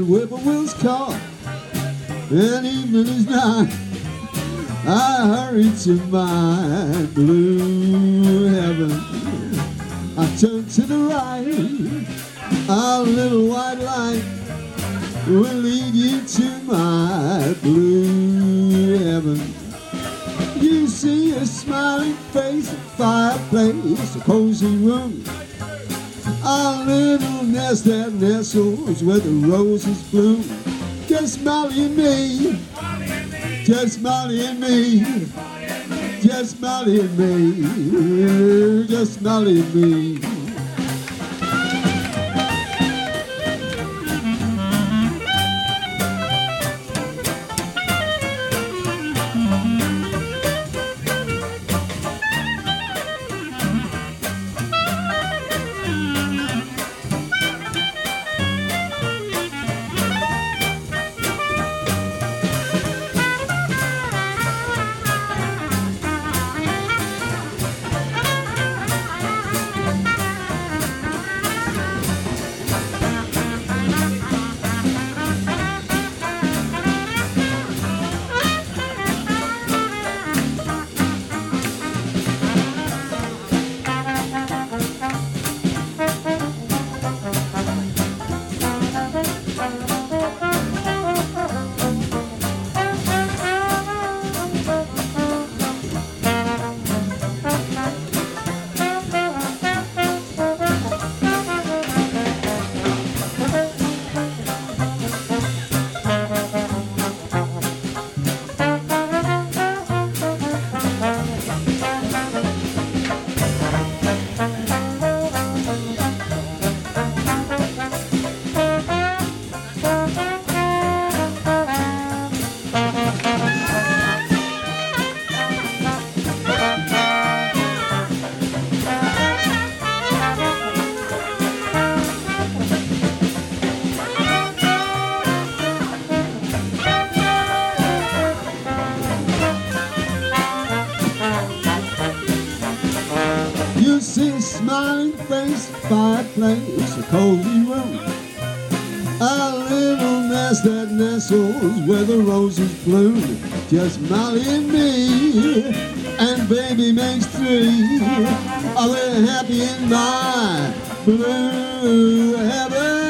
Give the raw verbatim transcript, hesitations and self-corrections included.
when whippoorwills call and evening is nigh, I hurry to my blue heaven. I turn to the right, a little white light will lead you to my blue heaven. You see a smiling face, a fireplace, a cozy room, a little nest that nestles where the roses bloom. Just Molly and me, just Molly and me, just Molly and me, just Molly and me. You see a smiling face, a fireplace, a cozy room, a little nest that nestles where the roses bloom. Just Molly and me, and baby makes three. Are we happy in my blue heaven?